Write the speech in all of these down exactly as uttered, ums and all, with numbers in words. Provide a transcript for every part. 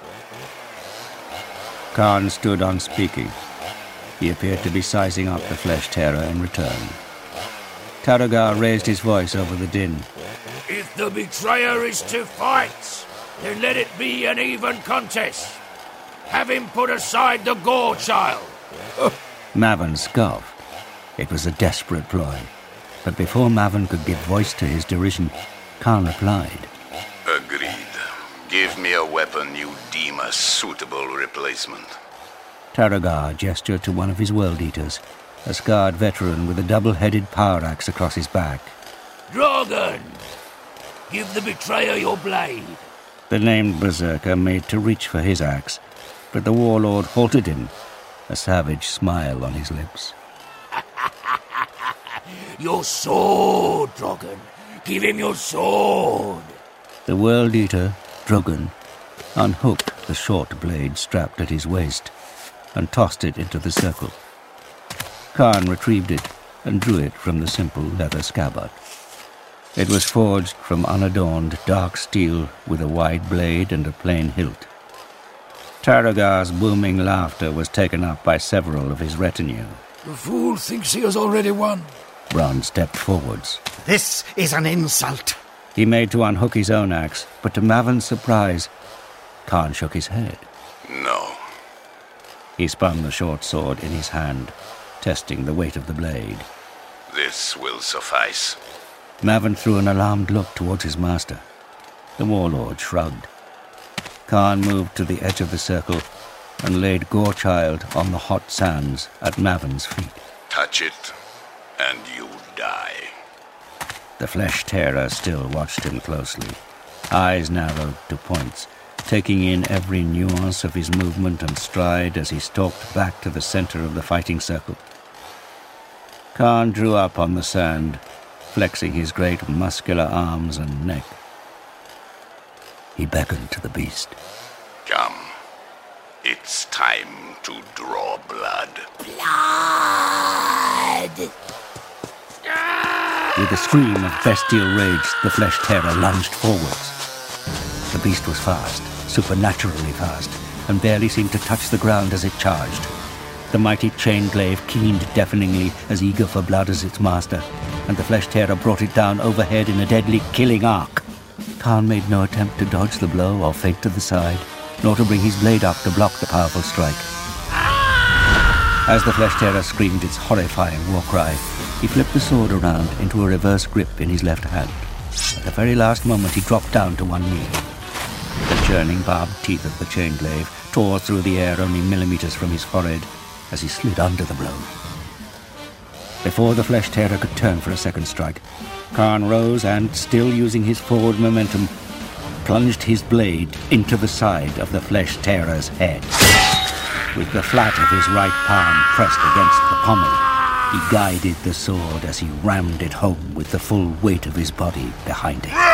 Khan stood unspeaking. He appeared to be sizing up the flesh-tearer in return. Taragar raised his voice over the din. If the betrayer is to fight, then let it be an even contest. Have him put aside the gore child. Mavan scoffed. It was a desperate ploy. But before Mavan could give voice to his derision, Khan replied. Agreed. Give me a weapon you deem a suitable replacement. Taragar gestured to one of his World Eaters, a scarred veteran with a double-headed power axe across his back. Dragon! Give the betrayer your blade. The named berserker made to reach for his axe, but the warlord halted him, a savage smile on his lips. Your sword, Dragon. Give him your sword. The World Eater, Drogon, unhooked the short blade strapped at his waist and tossed it into the circle. Khan retrieved it and drew it from the simple leather scabbard. It was forged from unadorned dark steel with a wide blade and a plain hilt. Taragar's booming laughter was taken up by several of his retinue. The fool thinks he has already won. Bronn stepped forwards. This is an insult. He made to unhook his own axe, but to Mavan's surprise, Khan shook his head. No. He spun the short sword in his hand, testing the weight of the blade. This will suffice. Mavan threw an alarmed look towards his master. The warlord shrugged. Khan moved to the edge of the circle and laid Gorechild on the hot sands at Mavan's feet. Touch it, and you die. The flesh-tearer still watched him closely, eyes narrowed to points, taking in every nuance of his movement and stride as he stalked back to the center of the fighting circle. Khan drew up on the sand, flexing his great muscular arms and neck. He beckoned to the beast. Come. It's time to draw blood. Blood! With a scream of bestial rage, the flesh-tearer lunged forwards. The beast was fast, supernaturally fast, and barely seemed to touch the ground as it charged. The mighty chain-glaive keened deafeningly, as eager for blood as its master, and the flesh-tearer brought it down overhead in a deadly killing arc. Khan made no attempt to dodge the blow or feint to the side, nor to bring his blade up to block the powerful strike. As the flesh-tearer screamed its horrifying war cry, he flipped the sword around into a reverse grip in his left hand. At the very last moment, he dropped down to one knee. The churning barbed teeth of the chain-glaive tore through the air only millimeters from his forehead as he slid under the blow. Before the flesh-tearer could turn for a second strike, Khan rose and, still using his forward momentum, plunged his blade into the side of the flesh-tearer's head. With the flat of his right palm pressed against the pommel, he guided the sword as he rammed it home with the full weight of his body behind it.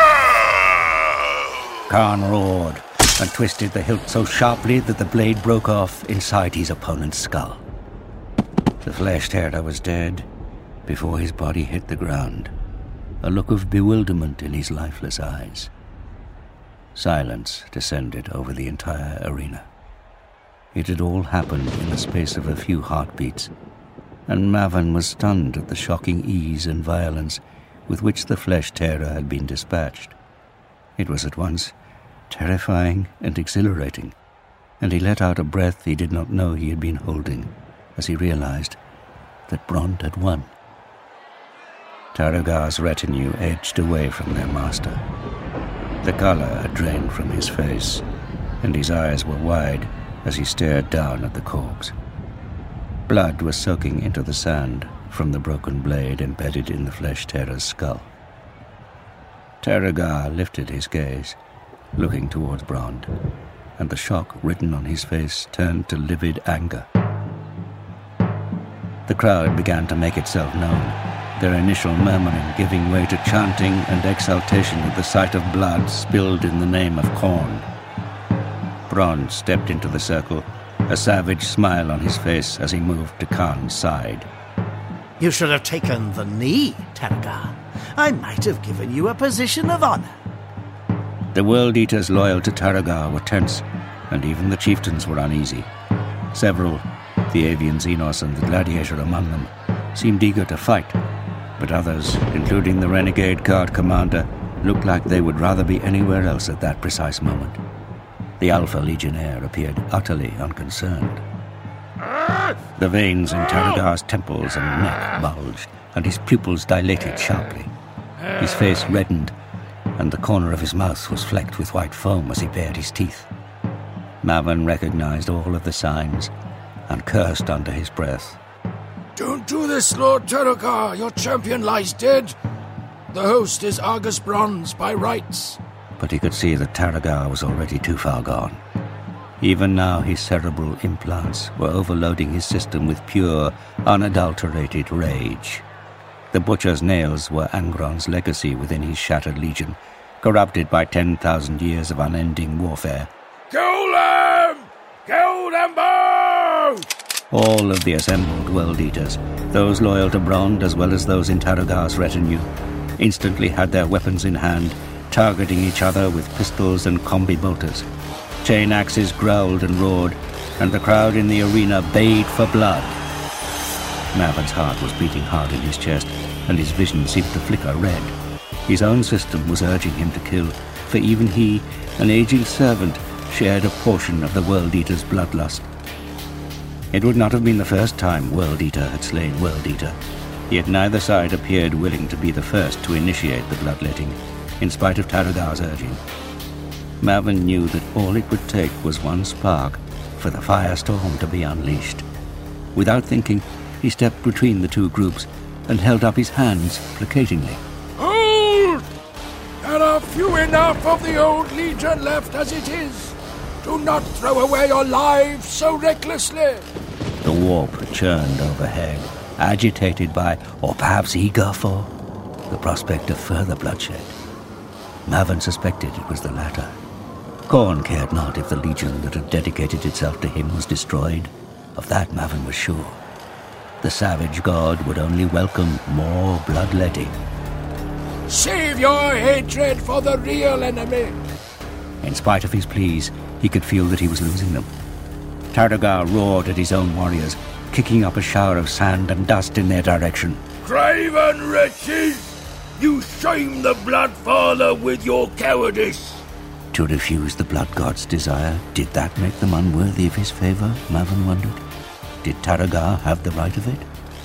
Khan roared and twisted the hilt so sharply that the blade broke off inside his opponent's skull. The flesh-tearer was dead before his body hit the ground, a look of bewilderment in his lifeless eyes. Silence descended over the entire arena. It had all happened in the space of a few heartbeats, and Mavan was stunned at the shocking ease and violence with which the flesh-tearer had been dispatched. It was at once terrifying and exhilarating, and he let out a breath he did not know he had been holding as he realized that Bronn had won. Taragar's retinue edged away from their master. The color had drained from his face, and his eyes were wide as he stared down at the corpse. Blood was soaking into the sand from the broken blade embedded in the flesh-tearer's skull. Taragar lifted his gaze, looking towards Bronn, and the shock written on his face turned to livid anger. The crowd began to make itself known, their initial murmuring giving way to chanting and exultation at the sight of blood spilled in the name of Khorne. Bronn stepped into the circle, a savage smile on his face as he moved to Khan's side. You should have taken the knee, Taragar. I might have given you a position of honor. The World Eaters loyal to Taragar were tense, and even the chieftains were uneasy. Several, the avian Xenos and the gladiator among them, seemed eager to fight, but others, including the renegade guard commander, looked like they would rather be anywhere else at that precise moment. The Alpha Legionnaire appeared utterly unconcerned. The veins in Taragar's temples and neck bulged, and his pupils dilated sharply. His face reddened, and the corner of his mouth was flecked with white foam as he bared his teeth. Maven recognized all of the signs and cursed under his breath. Don't do this, Lord Taragar. Your champion lies dead. The host is Argus Bronze by rights. But he could see that Taragar was already too far gone. Even now his cerebral implants were overloading his system with pure, unadulterated rage. The Butcher's nails were Angron's legacy within his shattered legion, corrupted by ten thousand years of unending warfare. Kill them! Kill them both! All of the assembled World Eaters, those loyal to Brond as well as those in Taragar's retinue, instantly had their weapons in hand, targeting each other with pistols and combi bolters. Chain axes growled and roared, and the crowd in the arena bayed for blood. Maven's heart was beating hard in his chest, and his vision seemed to flicker red. His own system was urging him to kill, for even he, an aging servant, shared a portion of the World Eater's bloodlust. It would not have been the first time World Eater had slain World Eater, yet neither side appeared willing to be the first to initiate the bloodletting, in spite of Taragar's urging. Maven knew that all it would take was one spark for the firestorm to be unleashed. Without thinking, he stepped between the two groups and held up his hands placatingly. Hold! There are few enough of the old Legion left as it is. Do not throw away your lives so recklessly. The warp churned overhead, agitated by, or perhaps eager for, the prospect of further bloodshed. Maven suspected it was the latter. Khorne cared not if the legion that had dedicated itself to him was destroyed. Of that Maven was sure. The savage god would only welcome more bloodletting. Save your hatred for the real enemy. In spite of his pleas, he could feel that he was losing them. Taragar roared at his own warriors, kicking up a shower of sand and dust in their direction. Craven wretches! You shame the Bloodfather with your cowardice! To refuse the blood god's desire, did that make them unworthy of his favor, Maven wondered? Did Taragar have the right of it?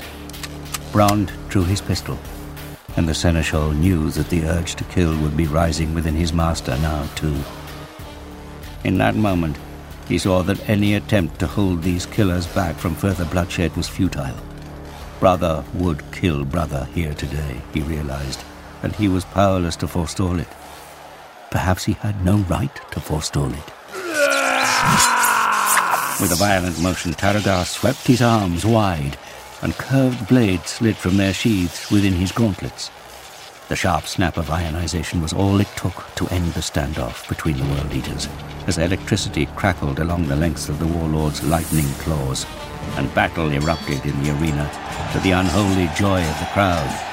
Brond drew his pistol, and the seneschal knew that the urge to kill would be rising within his master now, too. In that moment, he saw that any attempt to hold these killers back from further bloodshed was futile. Brother would kill brother here today, he realized, and he was powerless to forestall it. Perhaps he had no right to forestall it. With a violent motion, Taragar swept his arms wide, and curved blades slid from their sheaths within his gauntlets. The sharp snap of ionization was all it took to end the standoff between the World Eaters, as electricity crackled along the lengths of the warlord's lightning claws, and battle erupted in the arena to the unholy joy of the crowd.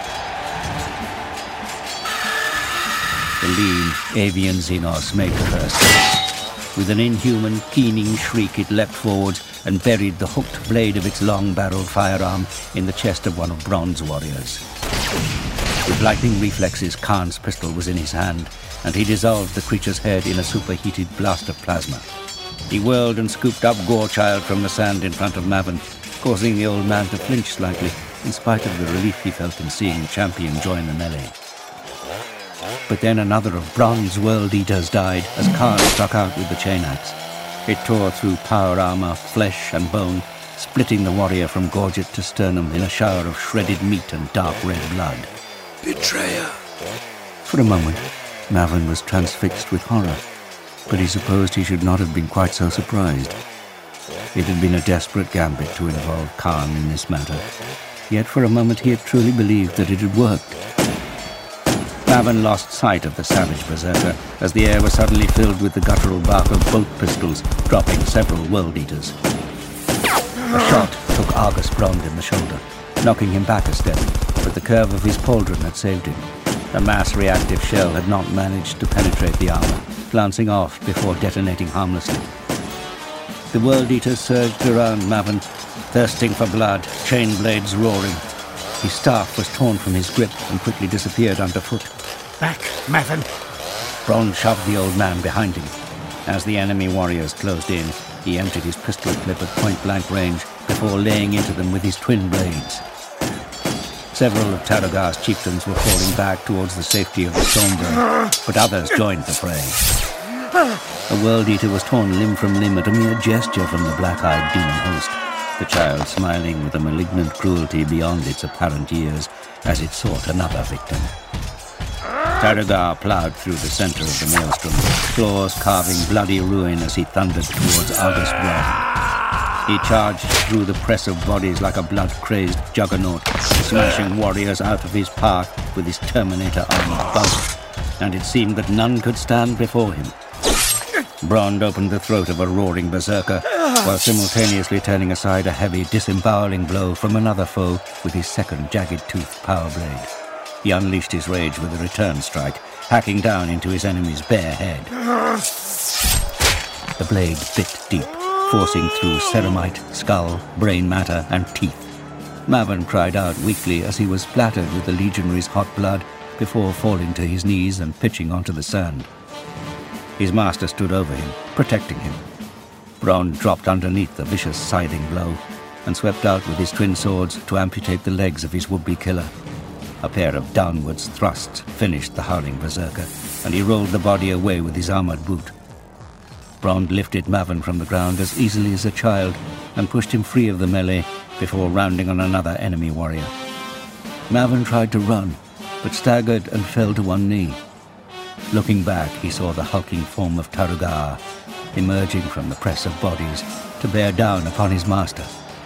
The lean avian Xenos made first. With an inhuman, keening shriek, it leapt forwards and buried the hooked blade of its long-barreled firearm in the chest of one of Brond's warriors. With lightning reflexes, Khan's pistol was in his hand, and he dissolved the creature's head in a superheated blast of plasma. He whirled and scooped up Gorechild from the sand in front of Maven, causing the old man to flinch slightly, in spite of the relief he felt in seeing the champion join the melee. But then another of Brond's World Eaters died as Khan struck out with the chain axe. It tore through power armor, flesh and bone, splitting the warrior from gorget to sternum in a shower of shredded meat and dark red blood. Betrayer! For a moment, Maven was transfixed with horror, but he supposed he should not have been quite so surprised. It had been a desperate gambit to involve Khan in this matter, yet for a moment he had truly believed that it had worked. Maven lost sight of the savage berserker as the air was suddenly filled with the guttural bark of bolt pistols, dropping several World Eaters. A shot took Argus Brond in the shoulder, knocking him back a step, but the curve of his pauldron had saved him. The mass-reactive shell had not managed to penetrate the armor, glancing off before detonating harmlessly. The World Eater surged around Mavin, thirsting for blood, chain blades roaring. His staff was torn from his grip and quickly disappeared underfoot. Back, Mavin! Bronn shoved the old man behind him. As the enemy warriors closed in, he emptied his pistol clip at point-blank range before laying into them with his twin blades. Several of Tarogar's chieftains were falling back towards the safety of the Stormburg, but others joined the fray. A World Eater was torn limb from limb at a mere gesture from the black-eyed demon host, the child smiling with a malignant cruelty beyond its apparent years as it sought another victim. Tarogar ploughed through the center of the maelstrom, claws carving bloody ruin as he thundered towards August Bronn. He charged through the press of bodies like a blood-crazed juggernaut, smashing warriors out of his path with his Terminator-armed bulk, and it seemed that none could stand before him. Bronn opened the throat of a roaring berserker, while simultaneously turning aside a heavy, disemboweling blow from another foe with his second jagged-toothed power blade. He unleashed his rage with a return strike, hacking down into his enemy's bare head. The blade bit deep, forcing through ceramite, skull, brain matter, and teeth. Mavin cried out weakly as he was splattered with the legionary's hot blood before falling to his knees and pitching onto the sand. His master stood over him, protecting him. Bronn dropped underneath the vicious scything blow and swept out with his twin swords to amputate the legs of his would-be killer. A pair of downwards thrusts finished the howling berserker, and he rolled the body away with his armored boot. Bronn lifted Mavin from the ground as easily as a child and pushed him free of the melee before rounding on another enemy warrior. Mavin tried to run, but staggered and fell to one knee. Looking back, he saw the hulking form of Tarogar emerging from the press of bodies to bear down upon his master.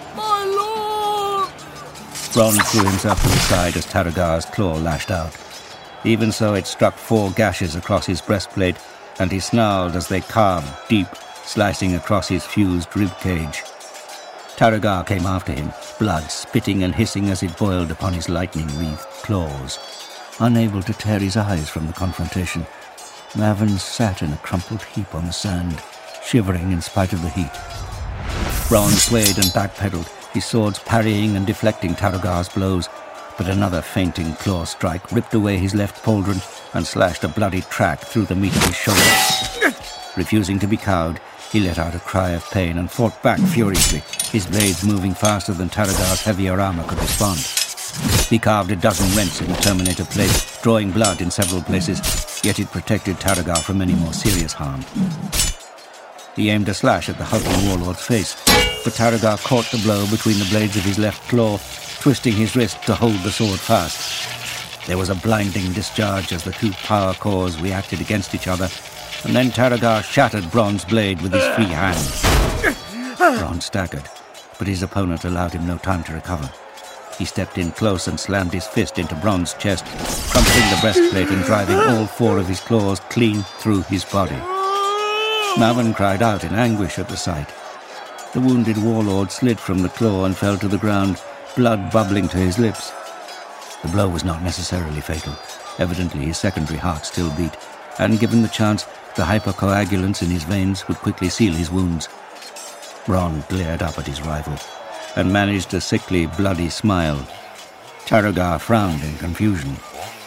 Bronn threw himself to the side as Tarogar's claw lashed out. Even so, it struck four gashes across his breastplate, and he snarled as they carved deep, slicing across his fused ribcage. Tarogar came after him, blood spitting and hissing as it boiled upon his lightning-wreathed claws. Unable to tear his eyes from the confrontation, Mavin sat in a crumpled heap on the sand, shivering in spite of the heat. Bronn swayed and backpedaled, his swords parrying and deflecting Tarogar's blows, but another feinting claw strike ripped away his left pauldron and slashed a bloody track through the meat of his shoulder. Refusing to be cowed, he let out a cry of pain and fought back furiously, his blades moving faster than Tarogar's heavier armor could respond. He carved a dozen rents in the Terminator plate, drawing blood in several places, yet it protected Tarogar from any more serious harm. He aimed a slash at the hulking warlord's face, but Tarogar caught the blow between the blades of his left claw, twisting his wrist to hold the sword fast. There was a blinding discharge as the two power cores reacted against each other, and then Tarogar shattered Bronn's blade with his free hand. Bronn staggered, but his opponent allowed him no time to recover. He stepped in close and slammed his fist into Bronn's chest, crumpling the breastplate and driving all four of his claws clean through his body. Mavin cried out in anguish at the sight. The wounded warlord slid from the claw and fell to the ground, blood bubbling to his lips. The blow was not necessarily fatal. Evidently his secondary heart still beat, and given the chance, the hypercoagulants in his veins would quickly seal his wounds. Bronn glared up at his rival and managed a sickly, bloody smile. Tarogar frowned in confusion.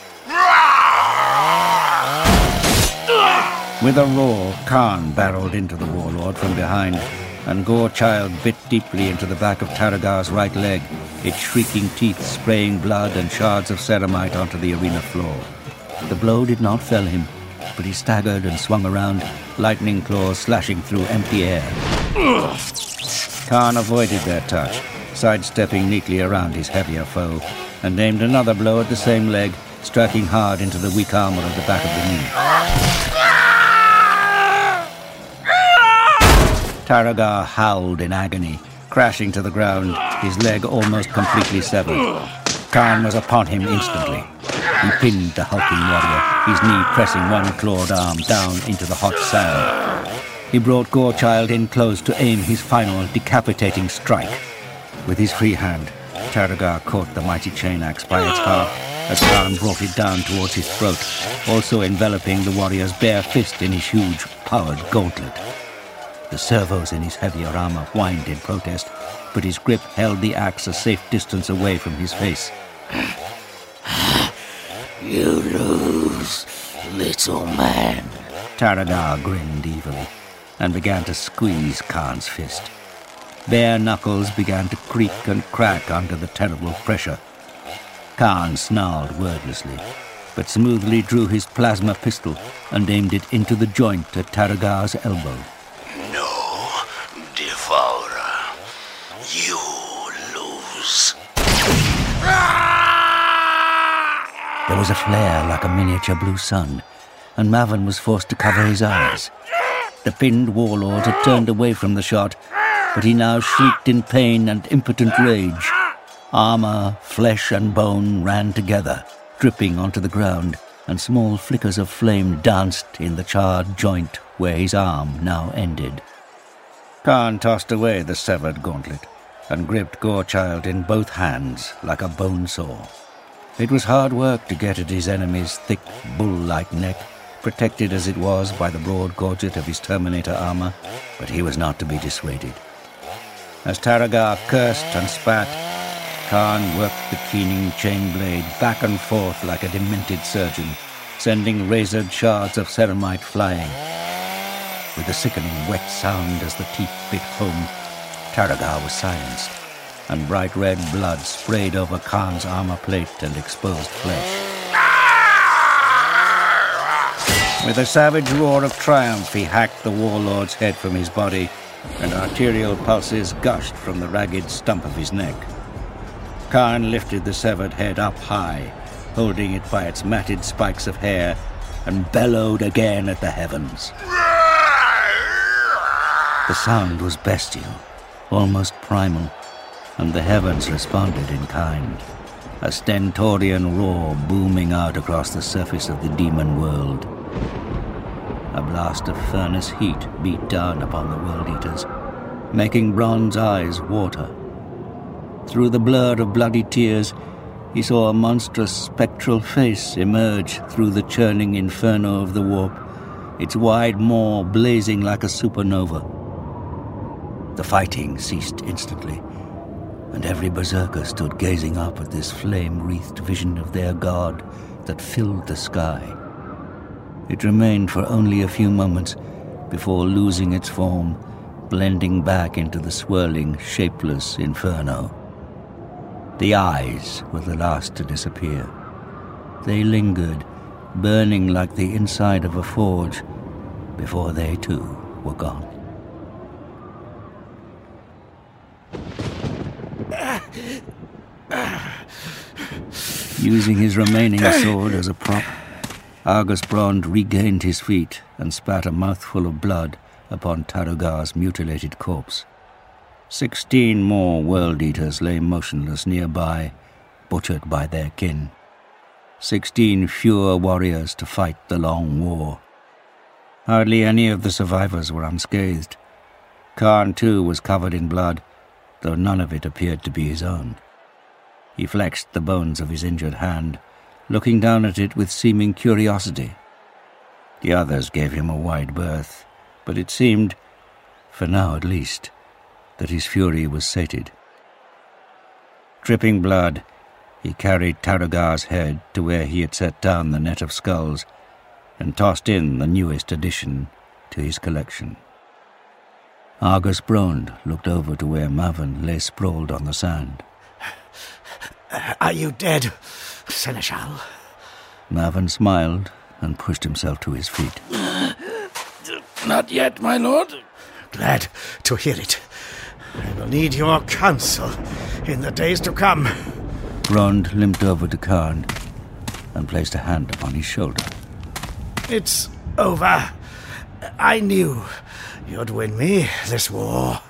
With a roar, Khan barreled into the warlord from behind, and Gorechild bit deeply into the back of Tarogar's right leg, its shrieking teeth spraying blood and shards of ceramite onto the arena floor. The blow did not fell him, but he staggered and swung around, lightning claws slashing through empty air. Khan avoided their touch, sidestepping neatly around his heavier foe, and aimed another blow at the same leg, striking hard into the weak armor at the back of the knee. Tarogar howled in agony, crashing to the ground, his leg almost completely severed. Khan was upon him instantly. He pinned the hulking warrior, his knee pressing one clawed arm down into the hot sand. He brought Gorechild in close to aim his final decapitating strike. With his free hand, Tarogar caught the mighty chain axe by its heart as Khan brought it down towards his throat, also enveloping the warrior's bare fist in his huge, powered gauntlet. The servos in his heavier armor whined in protest, but his grip held the axe a safe distance away from his face. You lose, little man. Taragar grinned evilly and began to squeeze Khan's fist. Bare knuckles began to creak and crack under the terrible pressure. Khan snarled wordlessly, but smoothly drew his plasma pistol and aimed it into the joint at Taragar's elbow. No, Devourer. You lose. There was a flare like a miniature blue sun, and Maven was forced to cover his eyes. The pinned warlord had turned away from the shot, but he now shrieked in pain and impotent rage. Armor, flesh and bone ran together, dripping onto the ground, and small flickers of flame danced in the charred joint where his arm now ended. Khan tossed away the severed gauntlet and gripped Gorechild in both hands like a bone saw. It was hard work to get at his enemy's thick, bull-like neck, protected as it was by the broad gorget of his Terminator armor, but he was not to be dissuaded. As Taragar cursed and spat, Khan worked the keening chain blade back and forth like a demented surgeon, sending razored shards of ceramite flying. With a sickening wet sound as the teeth bit home, Taragar was silenced, and bright red blood sprayed over Khan's armor plate and exposed flesh. With a savage roar of triumph, he hacked the warlord's head from his body, and arterial pulses gushed from the ragged stump of his neck. Khan lifted the severed head up high, holding it by its matted spikes of hair, and bellowed again at the heavens. The sound was bestial, almost primal, and the heavens responded in kind, a stentorian roar booming out across the surface of the demon world. A blast of furnace heat beat down upon the World-Eaters, making Bron's eyes water. Through the blur of bloody tears, he saw a monstrous spectral face emerge through the churning inferno of the warp, its wide maw blazing like a supernova. The fighting ceased instantly, and every berserker stood gazing up at this flame-wreathed vision of their god that filled the sky. It remained for only a few moments before losing its form, blending back into the swirling, shapeless inferno. The eyes were the last to disappear. They lingered, burning like the inside of a forge, before they too were gone. Using his remaining sword as a prop, Argus Brond regained his feet and spat a mouthful of blood upon Taragar's mutilated corpse. Sixteen more World-Eaters lay motionless nearby, butchered by their kin. Sixteen fewer warriors to fight the long war. Hardly any of the survivors were unscathed. Khan, too, was covered in blood, though none of it appeared to be his own. He flexed the bones of his injured hand, looking down at it with seeming curiosity. The others gave him a wide berth, but it seemed, for now at least, that his fury was sated. Dripping blood, he carried Taragar's head to where he had set down the net of skulls and tossed in the newest addition to his collection. Argus Brond looked over to where Maven lay sprawled on the sand. Are you dead, Seneschal? Maven smiled and pushed himself to his feet. Not yet, my lord. Glad to hear it. I will need your counsel in the days to come. Brond limped over to Khan and placed a hand upon his shoulder. It's over. I knew you'd win me this war.